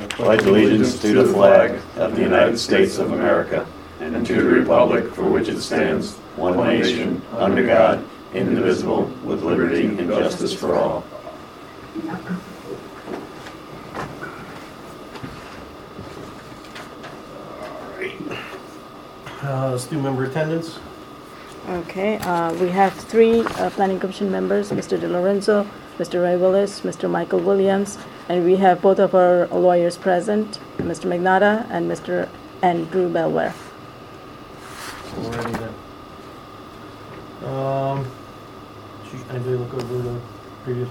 pledge allegiance to the flag of the United States of America and to the republic for which it stands, one nation, under God, indivisible, with liberty and justice for all. Let's do member attendance. Okay, we have three Planning Commission members, Mr. De Lorenzo, Mr. Ray Willis, Mr. Michael Williams, and we have both of our lawyers present, Mr. Magnata and Mr. Andrew Belware. So we're ready then. Should anybody look over the previous,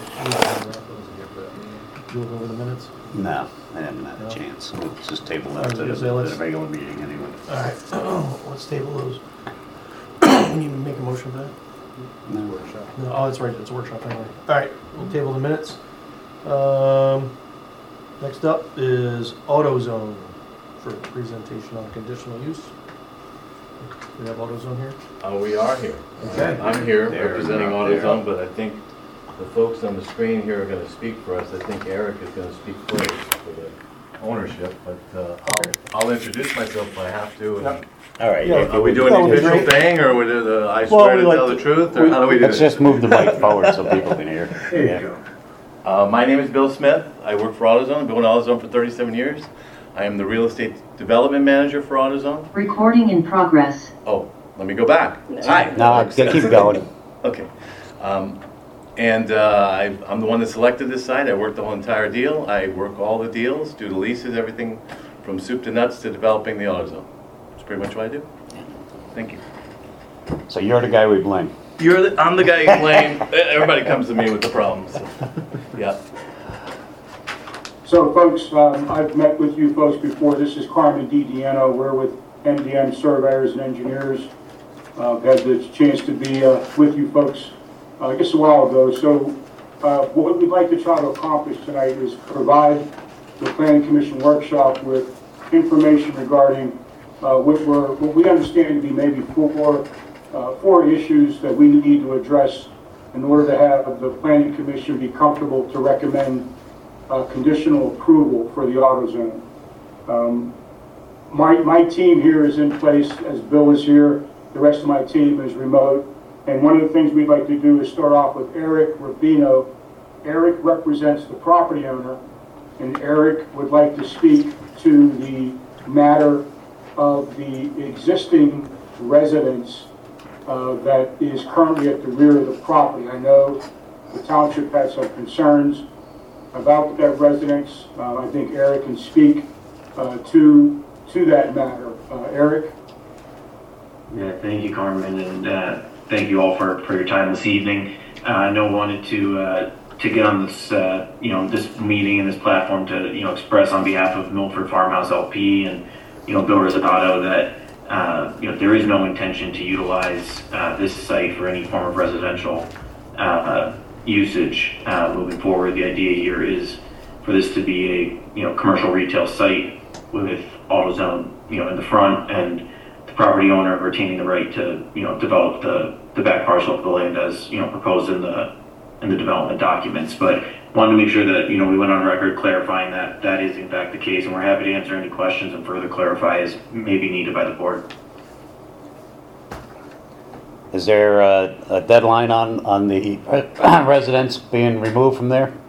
you look over the minutes? No, I haven't had a chance. Let's just table that to let's- the regular meeting anyway. All right, let's table those. We need to make a motion for that? No. No, oh, that's right, it's a workshop anyway. All right, we'll table the minutes. Next up is AutoZone for presentation on conditional use. We have AutoZone here? We are here. Okay. I'm here There, representing not there. AutoZone, but I think the folks on the screen here are going to speak for us. I think Eric is going to speak first for the ownership, but I'll introduce myself if I have to. Yep. All right. Yeah. Are we doing That the would be official great. thing, or would it, I Well, swear we to like tell to- the truth, or how do we do Let's this? just move the mic forward so people can hear. There you go. My name is Bill Smith. I work for AutoZone. I've been with AutoZone for 37 years. I am the real estate development manager for AutoZone. Recording in progress. Oh, let me go back. Hi. No, keep going. Okay. I'm the one that selected this site. I work the whole entire deal. I work all the deals, do the leases, everything from soup to nuts to developing the AutoZone. That's pretty much what I do. Thank you. So you're the guy we blame. I'm the guy you blame. Everybody comes to me with the problems. Yeah. So folks, I've met with you folks before. This is Carmen DiDiano. We're with MDM Surveyors and Engineers. I've had the chance to be with you folks, I guess a while ago. So what we'd like to try to accomplish tonight is provide the Planning Commission workshop with information regarding what we understand to be maybe four issues that we need to address in order to have the Planning Commission be comfortable to recommend conditional approval for the AutoZone. My team here is in place, as Bill is here. The rest of my team is remote. And one of the things we'd like to do is start off with Eric Rubino. Eric represents the property owner, and Eric would like to speak to the matter of the existing residence that is currently at the rear of the property. I know the township had some concerns about that residence. I think Eric can speak to that matter. Eric? Yeah, thank you, Carmen, and thank you all for your time this evening. I know I wanted to get on this this meeting and this platform to express on behalf of Milford Farmhouse LP and Bill Rosadato that there is no intention to utilize this site for any form of residential usage moving forward. The idea here is for this to be a commercial retail site with AutoZone in the front, and the property owner retaining the right to develop the back parcel of the land as proposed in the development documents. But wanted to make sure that we went on record clarifying that that is in fact the case, and we're happy to answer any questions and further clarify as may be needed by the board. Is there a deadline on the residents being removed from there?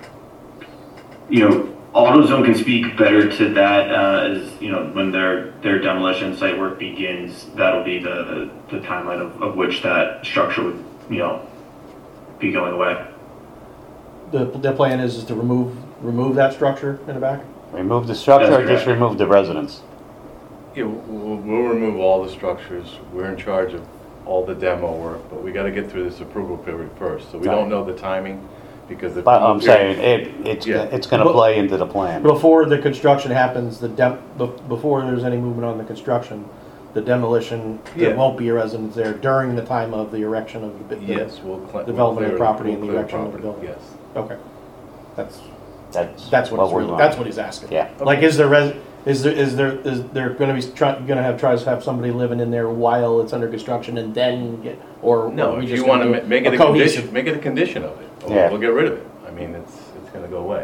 AutoZone can speak better to that as when their demolition site work begins. That'll be the timeline of which that structure would be going away. The plan is to remove that structure in the back? Remove the structure That's or just correct. remove the residents? Yeah, we'll remove all the structures. We're in charge of all the demo work, but we got to get through this approval period first. So we don't know the timing because the. But I'm saying it's Yeah. going to play into the plan. Before the construction happens, before there's any movement on the construction, the demolition, there Yeah. won't be a residence there during the time of the erection of the Yes, we'll development of the clear property and the we'll clear erection of the property. building. Yes. Okay. That's That's what we're that's what he's asking. Yeah. Like, is there going to be tries to have somebody living in there while it's under construction and then get, or No, are we if just you want gonna to do make it a cohesive- condition, make it a condition of it. Or Yeah. we'll get rid of it. I mean, it's going to go away. So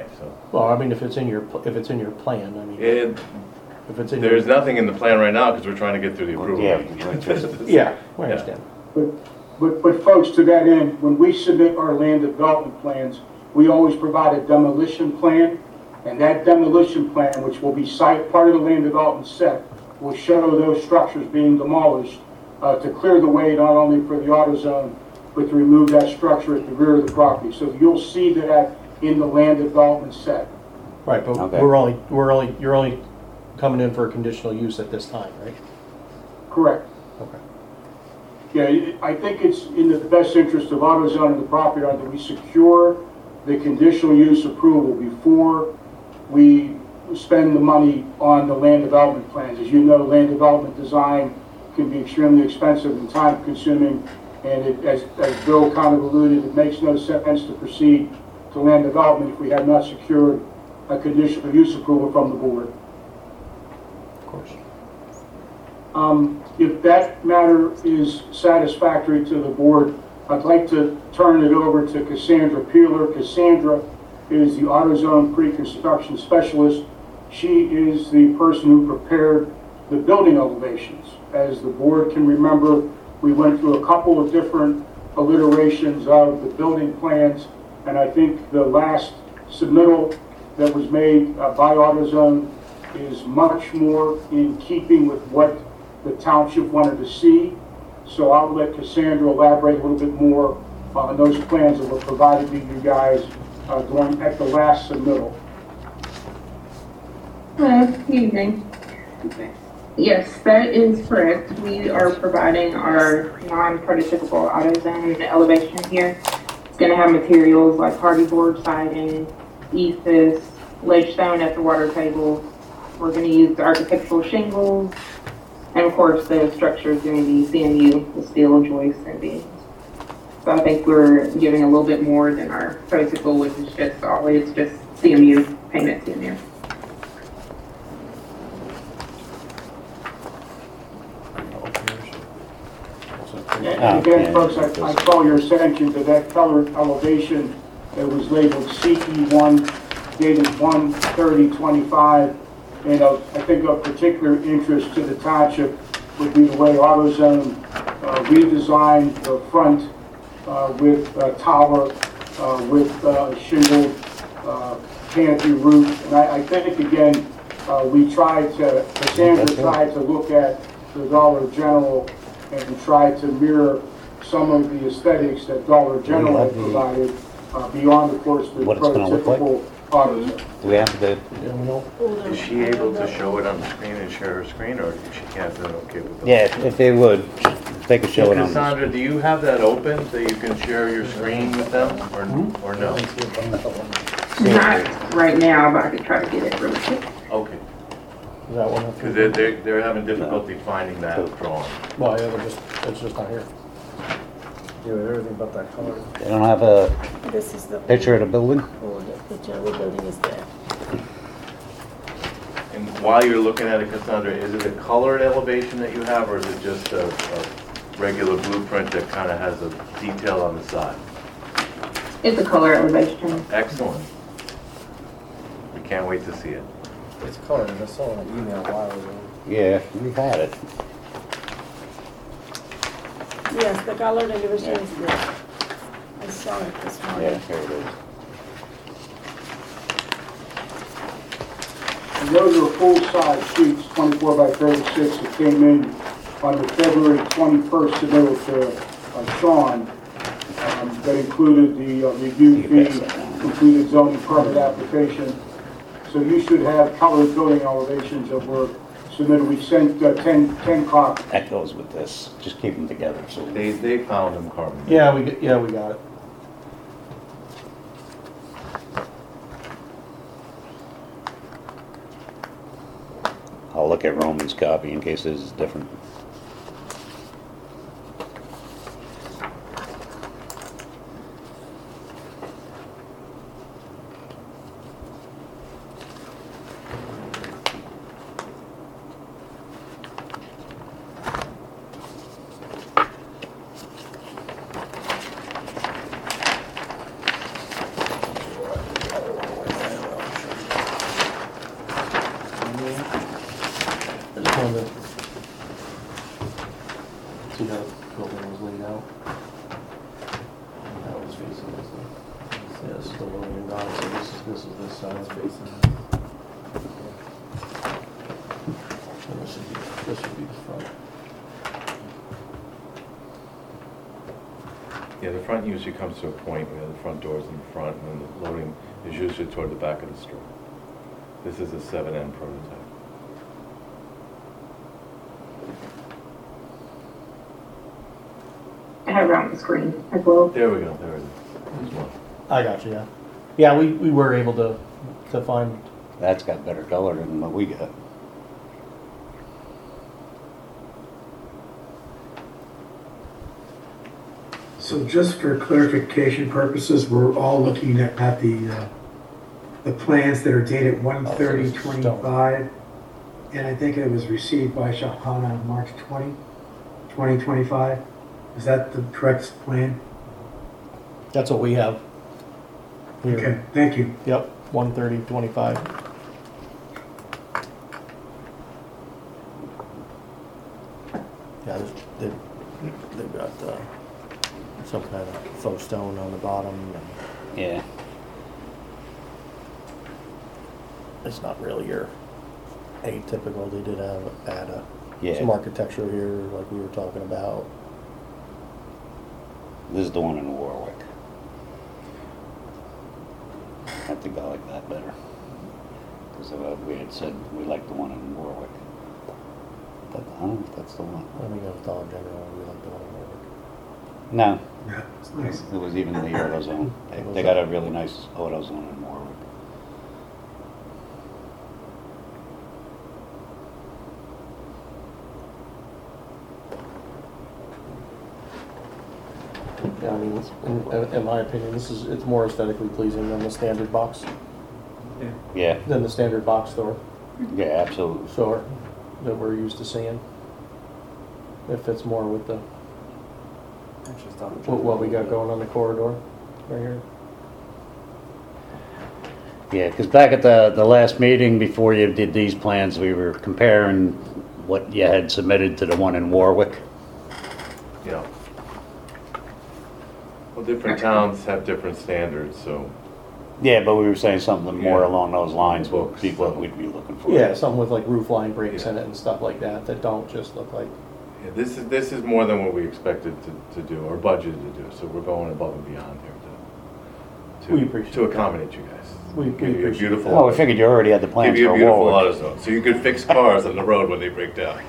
Well, I mean, if it's in your plan, I mean, It, if it's in there's your... nothing in the plan right now because we're trying to get through the approval. Yeah, meeting. Yeah, I understand. But folks, to that end, when we submit our land development plans, we always provide a demolition plan, and that demolition plan, which will be part of the land development set, will show those structures being demolished to clear the way not only for the AutoZone, but to remove that structure at the rear of the property. So you'll see that in the land development set. Right, but Okay. you're only coming in for a conditional use at this time, right? Correct. Okay. Yeah, I think it's in the best interest of AutoZone and the property owner that we secure the conditional use approval before we spend the money on the land development plans. As you know, land development design can be extremely expensive and time consuming, and as Bill kind of alluded, it makes no sense to proceed to land development if we have not secured a conditional use approval from the board. Of course. If that matter is satisfactory to the board, I'd like to turn it over to Cassandra Peeler. Cassandra is the AutoZone pre-construction specialist. She is the person who prepared the building elevations. As the board can remember, we went through a couple of different alliterations of the building plans, and I think the last submittal that was made by AutoZone is much more in keeping with what the township wanted to see. So I'll let Cassandra elaborate a little bit more on those plans that were provided to you guys at the last submittal. Good evening. Yes, that is correct. We are providing our non-prototypical AutoZone elevation here. It's going to have materials like hardy board siding, ephes, ledge stone at the water table. We're going to use architectural shingles, and of course the structure is going to be CMU with steel joists and beams. So I think we're giving a little bit more than our prototypical, which is just solid. It's just CMU, painted CMU. And again, folks, I call your attention to that colored elevation that was labeled CE1, dated 1/30/25. And I think of particular interest to the township would be the way AutoZone redesigned the front with tower, with shingled canopy roof. And I think, again, Cassandra tried to look at the Dollar General and try to mirror some of the aesthetics that Dollar General had provided beyond, of course, the prototypical AutoZone. Do we have the, Yeah, we know. Is she able to show it on the screen and share her screen, or if she can't, then okay with that? yeah, if they would, if they could show it on the... Cassandra, do you have that open so you can share your screen with them, or no? Not right now, but I could try to get it really quick. Okay, Is that one? because they're having difficulty finding that drawing. Well, yeah, it's just not here. Yeah, everything but that color. They don't have a This is the picture of the building? picture of the building is there. And while you're looking at it, Cassandra, is it a colored elevation that you have, or is it just a regular blueprint that kind of has a detail on the side? It's a color elevation. Excellent. We can't wait to see it. It's colored, I saw an email a while ago. Yeah, we had it. Yes, the colored elevation is there. I saw it this Yeah, morning. here it is. And those are full-size sheets, 24 by 36, that came in on the February 21st submittal to Sean. That included the review fee, completed zoning permit application. So you should have colored building elevations that were submitted. We sent 10 copies. That goes with this. Just keep them together, so... They found them, Carmen. Yeah, we got it. I'll look at Roman's copy in case this is different. I just wanted to see how the building was laid out. That was facing this way. Yeah, this is the loading dock, so this is this side is facing this. And this should be the front. Yeah, the front usually comes to a point where the front door's in the front and the loading is usually toward the back of the store. This is a 7N prototype. I have it on the screen as well. There we go, there it is. There's one. I got you, yeah. Yeah, we were able to find, That's got better color than what we got. So just for clarification purposes, we're all looking at the plans that are dated 1/30/25, and I think it was received by Shahana on March 20, 2025. Is that the correct plan? that's what we have here. Okay, thank you. Yep, 1/30/25. Yeah, they've got some kind of faux stone on the bottom. And Yeah. it's not really your atypical. They did add Yeah. some architecture here, like we were talking about. This is the one in Warwick. I think I like that better. Because we had said we liked the one in Warwick. But I don't know if that's the one. I think of Dollar General, we like the one in Warwick. No, Yeah, it's nice. it was even the AutoZone. They got a really nice AutoZone in Warwick. Yeah, I mean, in my opinion, it's more aesthetically pleasing than the standard box, Yeah, than the standard box store absolutely. that we're used to seeing. It fits more with the what we got going on the corridor right here. Yeah, because back at the last meeting before you did these plans, we were comparing what you had submitted to the one in Warwick. Yeah. Well, different towns have different standards, so. Yeah, but we were saying something more Yeah. along those lines would Books, be what so. we'd be looking for. Yeah, something with like roof line breaks Yeah. in it and stuff like that don't just look like. Yeah, this is more than what we expected to do or budgeted to do, so we're going above and beyond here We appreciate to accommodate you guys. We Give you a appreciate beautiful. Oh, we figured you already had the Give plans you a for beautiful Warwick. AutoZone, so you could fix cars on the road when they break down.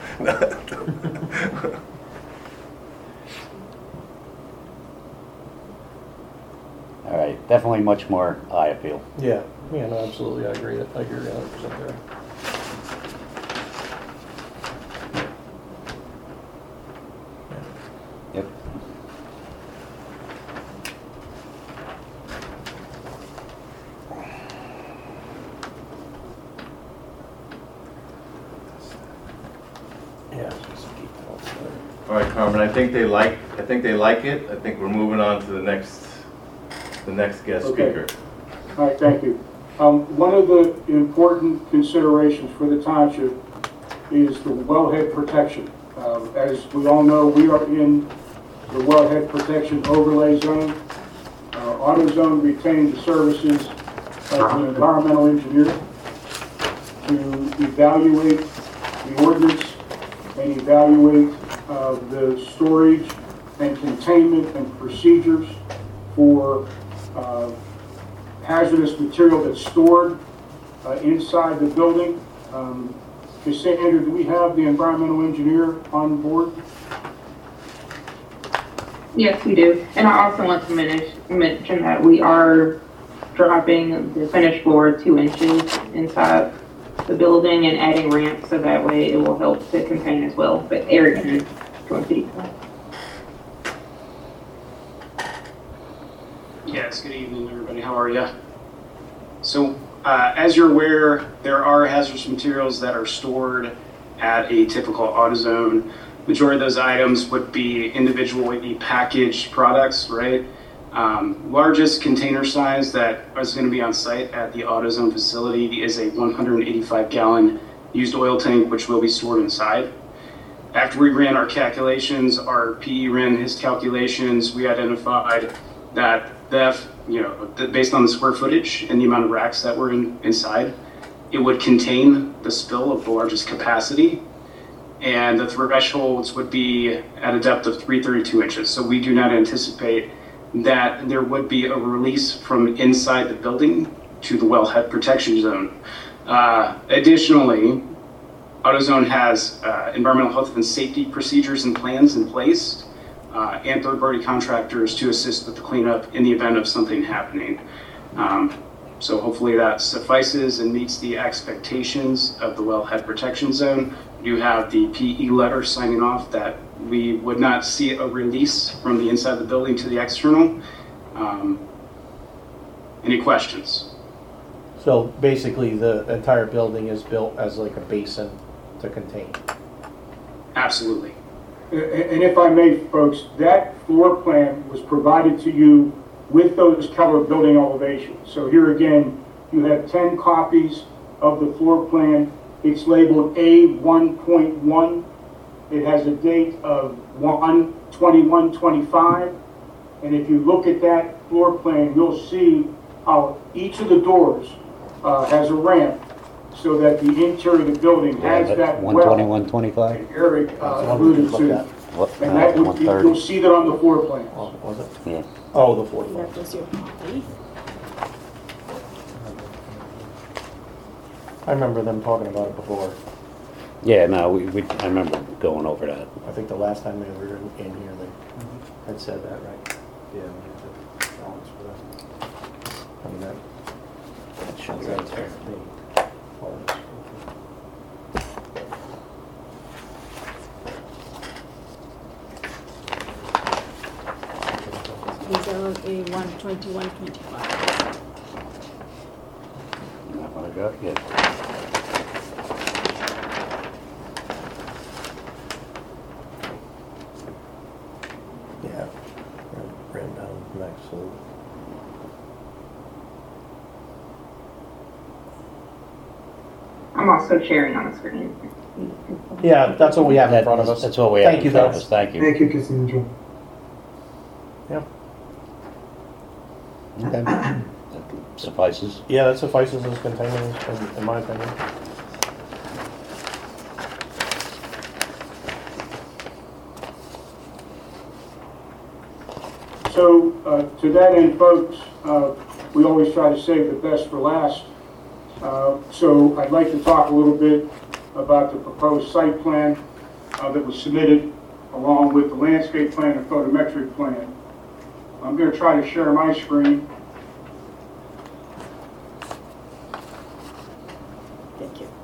All right, definitely much more eye appeal. Yeah, no, absolutely, I agree 100% there. Yep. Yeah. Just keep it all together. All right, Carmen, I think they like it. I think we're moving on to the next guest Okay. speaker. All right, thank you. One of the important considerations for the township is the wellhead protection. As we all know, we are in the wellhead protection overlay zone. AutoZone retained the services of an environmental engineer to evaluate the ordinance and evaluate the storage and containment and procedures for hazardous material that's stored inside the building. Cassandra, do we have the environmental engineer on board? Yes, we do. And I also want to mention that we are dropping the finished floor 2 inches inside the building and adding ramps so that way it will help to contain as well. But Eric can go into detail. Yes, good evening, everybody. How are you? So, as you're aware, there are hazardous materials that are stored at a typical AutoZone. Majority of those items would be individually packaged products, right? Largest container size that is going to be on site at the AutoZone facility is a 185-gallon used oil tank, which will be stored inside. After we ran our calculations, our PE ran his calculations, we identified that based on the square footage and the amount of racks that were inside, it would contain the spill of the largest capacity. And the thresholds would be at a depth of 332 inches. So we do not anticipate that there would be a release from inside the building to the wellhead protection zone. Additionally, AutoZone has environmental health and safety procedures and plans in place and third-party contractors to assist with the cleanup in the event of something happening. So hopefully that suffices and meets the expectations of the wellhead protection zone. We do have the PE letter signing off that we would not see a release from the inside of the building to the external. Any questions? So basically, the entire building is built as like a basin to contain. Absolutely. And if I may, folks, that floor plan was provided to you with those Keller building elevations. So here again, you have 10 copies of the floor plan. It's labeled A1.1. It has a date of 1/21/25. And if you look at that floor plan, you'll see how each of the doors has a ramp so that the interior of the building has that well. 121/25? Eric alluded to. And that would, you'll see that on the floor plan. Oh, was it? Yeah. Oh, the 40. That was your copy. I remember them talking about it before. Yeah, no, I remember going over that. I think the last time they were in here, they had said that, right? Yeah, we have to balance for that. I mean, that Should be right there. These are all A1/21/25. Not what I got yet. Yeah, written down next, so. I'm also sharing on the screen. Yeah, that's what we have in front of us. That's what we have Thank in you, front of guys. us. Thank you. Thank you, Cassandra. Yeah. Okay. That suffices. Yeah, that suffices as containers, in my opinion. So to that end, folks, we always try to save the best for last. So I'd like to talk a little bit about the proposed site plan that was submitted along with the landscape plan and photometric plan. I'm going to try to share my screen. Thank you.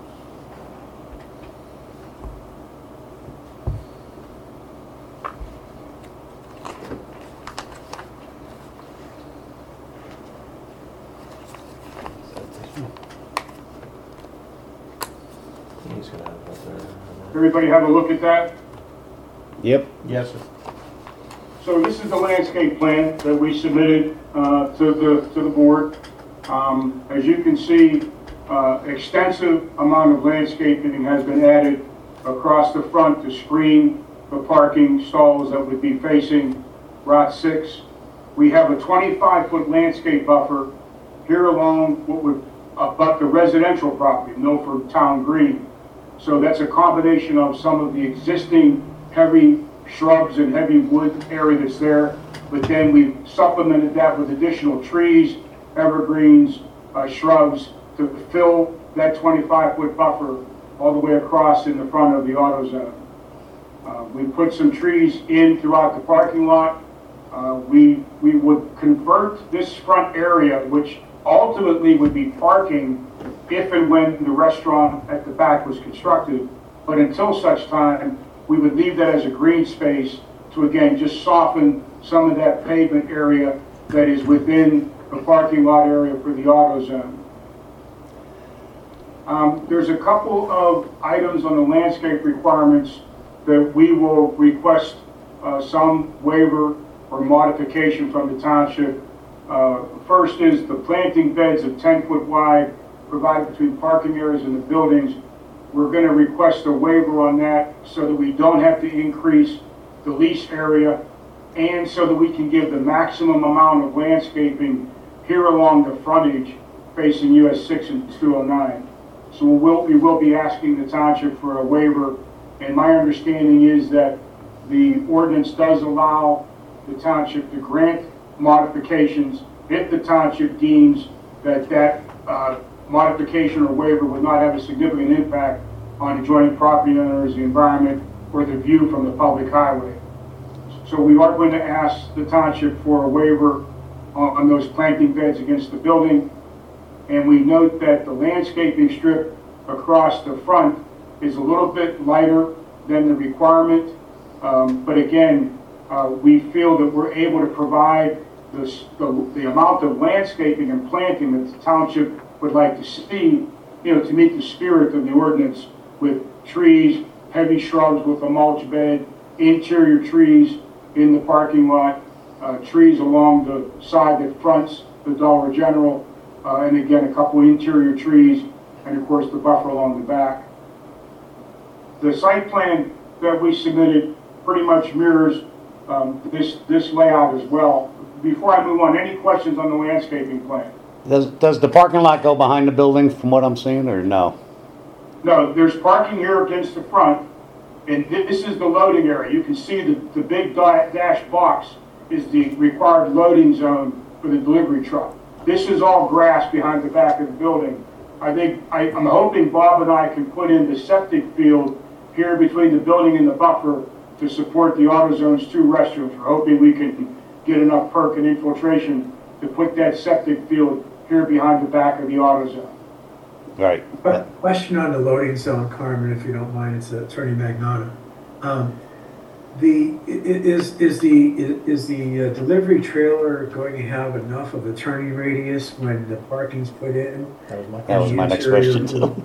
He's gonna have that there. Everybody have a look at that? Yep. Yes, sir. So this is the landscape plan that we submitted to the board. As you can see, extensive amount of landscaping has been added across the front to screen the parking stalls that would be facing Route 6. We have a 25-foot landscape buffer here along what would abut the residential property, Milford Town Green. So that's a combination of some of the existing heavy shrubs and heavy wood area that's there, but then we've supplemented that with additional trees, evergreens, shrubs to fill that 25-foot buffer all the way across in the front of the AutoZone. We put some trees in throughout the parking lot. We would convert this front area, which ultimately would be parking if and when the restaurant at the back was constructed, but until such time, we would leave that as a green space to, again, just soften some of that pavement area that is within the parking lot area for the AutoZone. There's a couple of items on the landscape requirements that we will request some waiver or modification from the township. First is the planting beds of 10 foot wide provided between parking areas and the buildings we're going to request a waiver on that so that we don't have to increase the lease area and so that we can give the maximum amount of landscaping here along the frontage facing US 6 and 209. So we will be asking the township for a waiver, and my understanding is that the ordinance does allow the township to grant modifications if the township deems that modification or waiver would not have a significant impact on adjoining property owners, the environment, or the view from the public highway. So we are going to ask the township for a waiver on those planting beds against the building. And we note that the landscaping strip across the front is a little bit lighter than the requirement. But again, we feel that we're able to provide the amount of landscaping and planting that the township would like to see, to meet the spirit of the ordinance, with trees, heavy shrubs with a mulch bed, interior trees in the parking lot, trees along the side that fronts the Dollar General, and again, a couple interior trees, and of course the buffer along the back. The site plan that we submitted pretty much mirrors this layout as well. Before I move on, any questions on the landscaping plan? Does the parking lot go behind the building from what I'm seeing, or no? No, there's parking here against the front, and this is the loading area. You can see the big dash box is the required loading zone for the delivery truck. This is all grass behind the back of the building. I'm hoping Bob and I can put in the septic field here between the building and the buffer to support the AutoZone's 2 restrooms. We're hoping we can get enough perk and infiltration to put that septic field here behind the back of the AutoZone. Right. Question on the loading zone, Carmen, if you don't mind. It's Attorney Magnata. Is the delivery trailer going to have enough of a turning radius when the parking's put in? That was my next question too.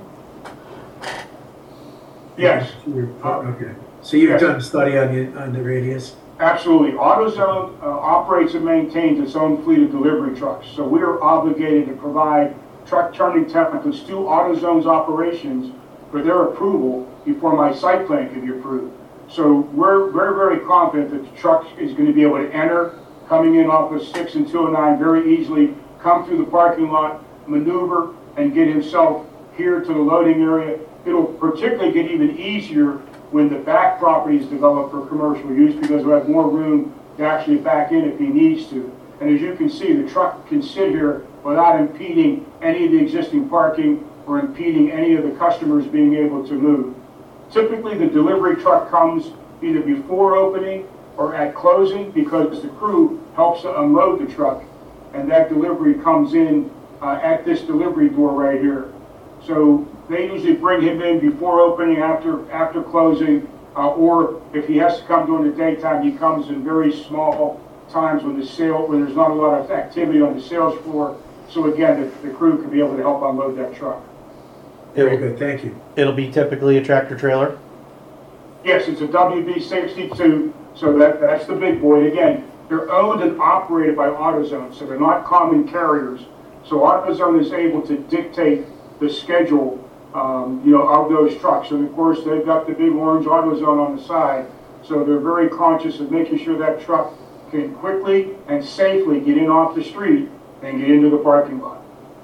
Yes. Okay. So you've done a study on the radius? Absolutely. AutoZone operates and maintains its own fleet of delivery trucks. So we are obligated to provide truck turning templates to AutoZone's operations for their approval before my site plan can be approved. So we're very confident that the truck is going to be able to enter, coming in off of 6 and 209 very easily, come through the parking lot, maneuver, and get himself here to the loading area. It'll particularly get even easier when the back property is developed for commercial use, because we'll have more room to actually back in if he needs to. And as you can see, the truck can sit here without impeding any of the existing parking or impeding any of the customers being able to move. Typically, the delivery truck comes either before opening or at closing, because the crew helps to unload the truck, and that delivery comes in at this delivery door right here. So they usually bring him in before opening, after closing, or if he has to come during the daytime, he comes in very small times when there's not a lot of activity on the sales floor. So again, the crew can be able to help unload that truck. Very good, thank you. It'll be typically a tractor trailer? Yes, it's a WB62, so that's the big boy. Again, they're owned and operated by AutoZone, so they're not common carriers. So AutoZone is able to dictate the schedule, of those trucks. And of course, they've got the big orange AutoZone on the side, so they're very conscious of making sure that truck can quickly and safely get in off the street and get into the parking lot.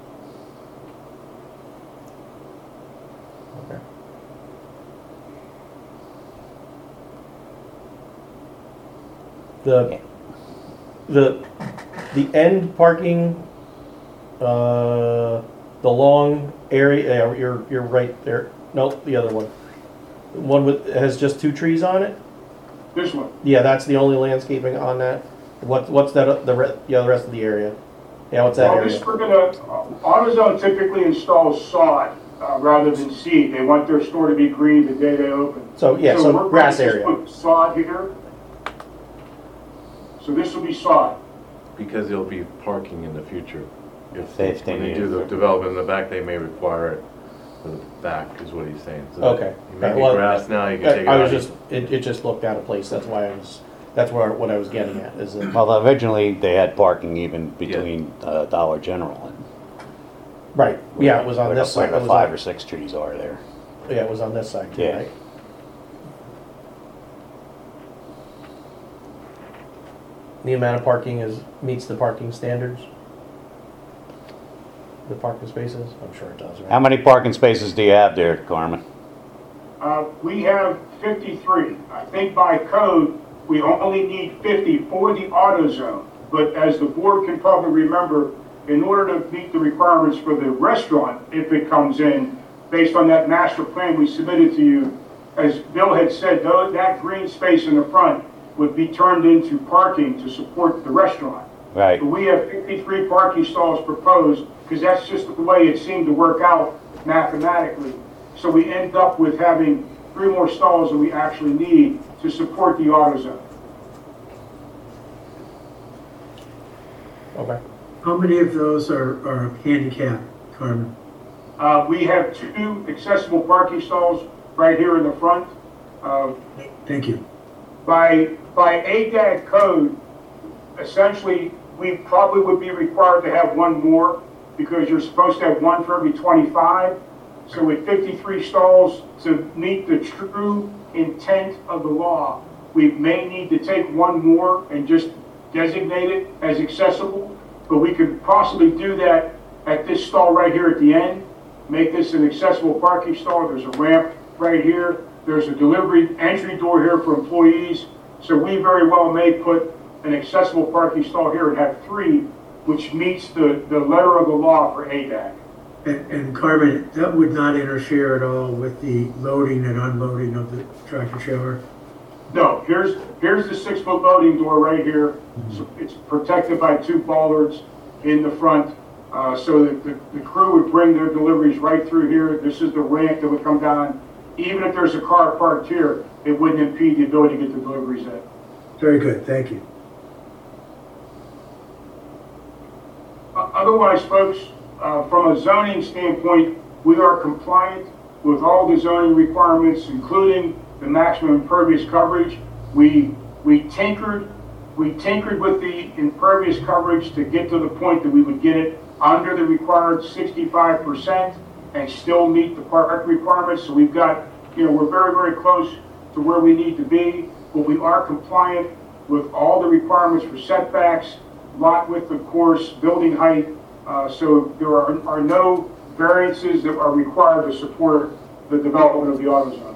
The end parking, the long area, you're right there. Nope, the other one. The one has just 2 trees on it? This one. Yeah, that's the only landscaping on that. What's that? The rest of the area. Yeah, what's that area? AutoZone typically installs sod rather than seed. They want their store to be green the day they open. So yeah, so grass area. Put sod here. So this will be sod. Because there'll be parking in the future. If When they do the development in the back, they may require it for the back, is what he's saying. So Okay. you may be grass now, you can take it out. It just looked out of place. That's why that's what I was getting at. Is that, Well, originally they had parking even between Dollar General and right? Yeah, it was on where this side. the 5 or 6 trees are there. Yeah, it was on this side too, Yeah. right? The amount of parking meets the parking standards? The parking spaces? I'm sure it does, right? How many parking spaces do you have there, Carmen? We have 53. I think by code, we only need 50 for the AutoZone. But as the board can probably remember, in order to meet the requirements for the restaurant, if it comes in, based on that master plan we submitted to you, as Bill had said, though, that green space in the front would be turned into parking to support the restaurant. Right. But we have 53 parking stalls proposed, because that's just the way it seemed to work out mathematically. So we end up with having 3 more stalls than we actually need to support the AutoZone. Okay. How many of those are handicapped, Carmen? We have 2 accessible parking stalls right here in the front. Thank you. By ADAG code, essentially, we probably would be required to have 1 more, because you're supposed to have 1 for every 25. So with 53 stalls, to meet the true intent of the law, we may need to take 1 more and just designate it as accessible. But we could possibly do that at this stall right here at the end, make this an accessible parking stall. There's a ramp right here. There's a delivery entry door here for employees. So we very well may put an accessible parking stall here and have 3, which meets the letter of the law for ADAC. And Carmen, that would not interfere at all with the loading and unloading of the tractor trailer? No, here's the 6-foot loading door right here. So it's protected by 2 bollards in the front, so that the crew would bring their deliveries right through here. This is the ramp that would come down. Even if there's a car parked here, it wouldn't impede the ability to get the deliveries in. Very good, thank you. Otherwise, folks, from a zoning standpoint, we are compliant with all the zoning requirements, including the maximum impervious coverage. We tinkered with the impervious coverage to get to the point that we would get it under the required 65% and still meet the park requirements. So we've got, we're very, very close to where we need to be, but we are compliant with all the requirements for setbacks, lot width, of course, building height. So there are no variances that are required to support the development of the AutoZone.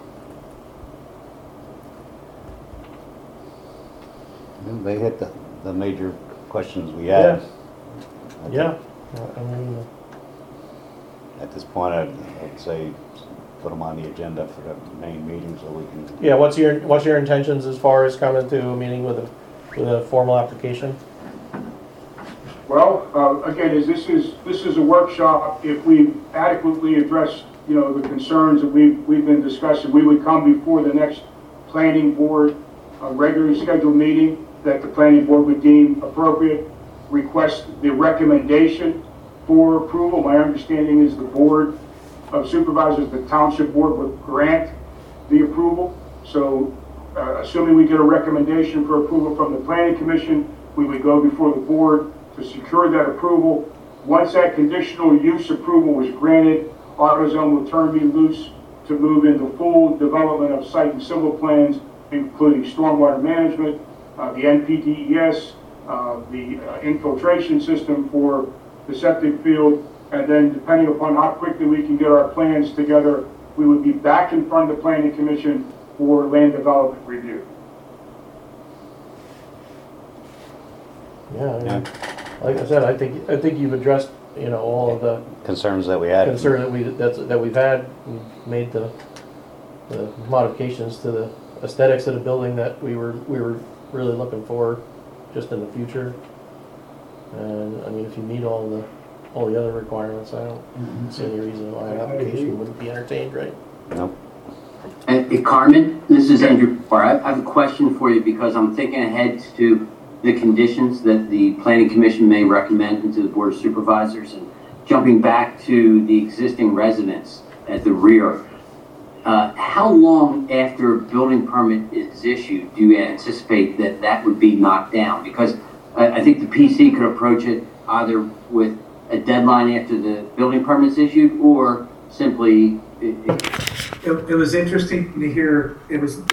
They hit the major questions we had. Yeah. I mean, At this point, I'd say put them on the agenda for the main meeting so we can. yeah. What's your intentions as far as coming to a meeting with a formal application? Well, again, as this is a workshop, if we adequately address, the concerns that we've been discussing, we would come before the next planning board, regularly scheduled meeting that the planning board would deem appropriate, request the recommendation for approval. My understanding is the board of supervisors, the township board, would grant the approval. So, assuming we get a recommendation for approval from the planning commission, we would go before the board to secure that approval. Once that conditional use approval was granted, AutoZone will turn me loose to move into full development of site and civil plans, including stormwater management, the NPDES, the infiltration system for the septic field, and then depending upon how quickly we can get our plans together, we would be back in front of the planning commission for land development review. Yeah. I mean, like I said, I think you've addressed all of the Concerns that we had. concern that we've had. We've made the modifications to the aesthetics of the building that we were really looking for just in the future. And I mean, if you meet all the other requirements, I don't see any reason why an application wouldn't be entertained, right? Nope. Carmen, this is Andrew Barr. I have a question for you because I'm thinking ahead to the conditions that the Planning Commission may recommend to the Board of Supervisors, and jumping back to the existing residence at the rear. How long after a building permit is issued do you anticipate that would be knocked down? Because I think the PC could approach it either with a deadline after the building permit is issued, or simply It was interesting to hear, it was